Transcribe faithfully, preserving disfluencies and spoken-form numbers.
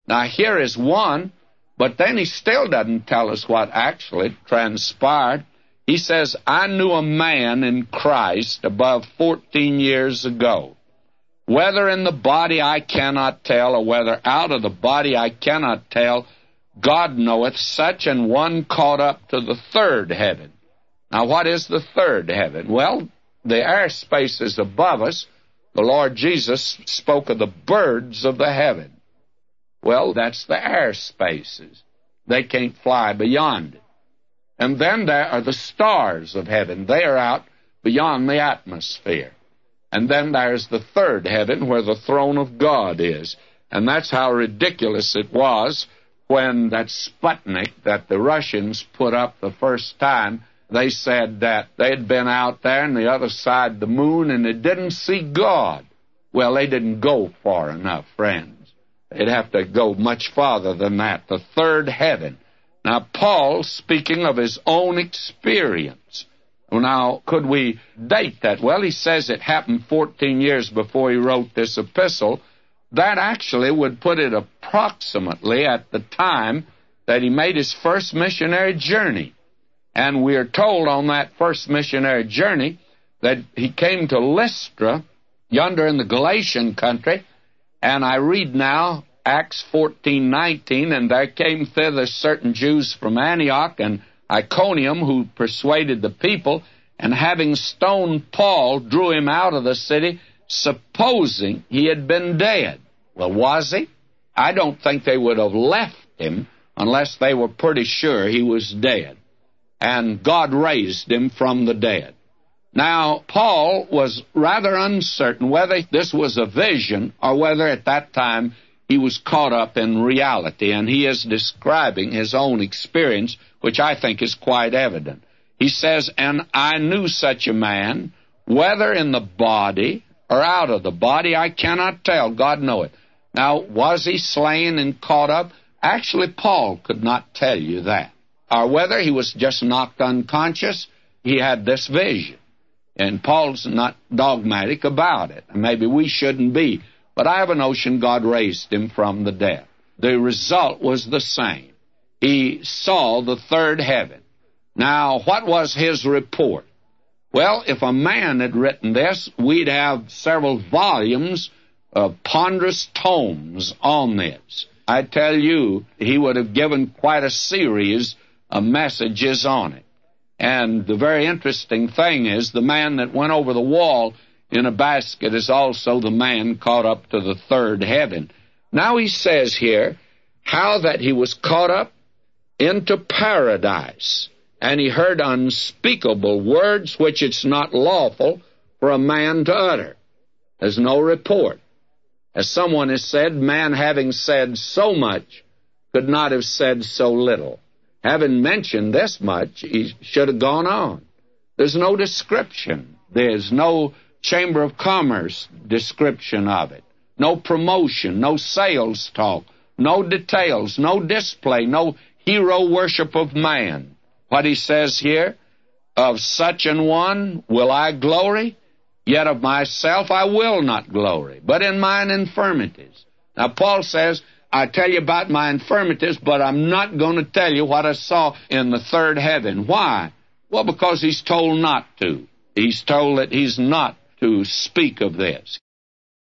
Now, here is one, but then he still doesn't tell us what actually transpired. He says, I knew a man in Christ above fourteen years ago. Whether in the body I cannot tell, or whether out of the body I cannot tell, God knoweth, such an one caught up to the third heaven. Now, what is the third heaven? Well, the air spaces above us, the Lord Jesus spoke of the birds of the heaven. Well, that's the air spaces. They can't fly beyond it. And then there are the stars of heaven. They are out beyond the atmosphere. And then there's the third heaven where the throne of God is. And that's how ridiculous it was when that Sputnik that the Russians put up the first time, they said that they'd been out there on the other side of the moon and they didn't see God. Well, they didn't go far enough, friends. They'd have to go much farther than that, the third heaven. Now, Paul, speaking of his own experience, now, could we date that? Well, he says it happened fourteen years before he wrote this epistle. That actually would put it approximately at the time that he made his first missionary journey. And we are told on that first missionary journey that he came to Lystra, yonder in the Galatian country, and I read now Acts fourteen nineteen, and there came thither certain Jews from Antioch and Iconium, who persuaded the people, and having stoned Paul, drew him out of the city, supposing he had been dead. Well, was he? I don't think they would have left him unless they were pretty sure he was dead. And God raised him from the dead. Now, Paul was rather uncertain whether this was a vision or whether at that time he was caught up in reality, and he is describing his own experience, which I think is quite evident. He says, and I knew such a man, whether in the body or out of the body, I cannot tell, God knoweth. Now, was he slain and caught up? Actually, Paul could not tell you that. Or whether he was just knocked unconscious, he had this vision. And Paul's not dogmatic about it. Maybe we shouldn't be. But I have a notion God raised him from the dead. The result was the same. He saw the third heaven. Now, what was his report? Well, if a man had written this, we'd have several volumes of ponderous tomes on this. I tell you, he would have given quite a series of messages on it. And the very interesting thing is, the man that went over the wall in a basket is also the man caught up to the third heaven. Now he says here, how that he was caught up into paradise, and he heard unspeakable words which it's not lawful for a man to utter. There's no report. As someone has said, man having said so much could not have said so little. Having mentioned this much, he should have gone on. There's no description. There's no Chamber of Commerce description of it. No promotion, no sales talk, no details, no display, no hero worship of man. What he says here, of such an one will I glory, yet of myself I will not glory, but in mine infirmities. Now, Paul says, I tell you about my infirmities, but I'm not going to tell you what I saw in the third heaven. Why? Well, because he's told not to. He's told that he's not to speak of this.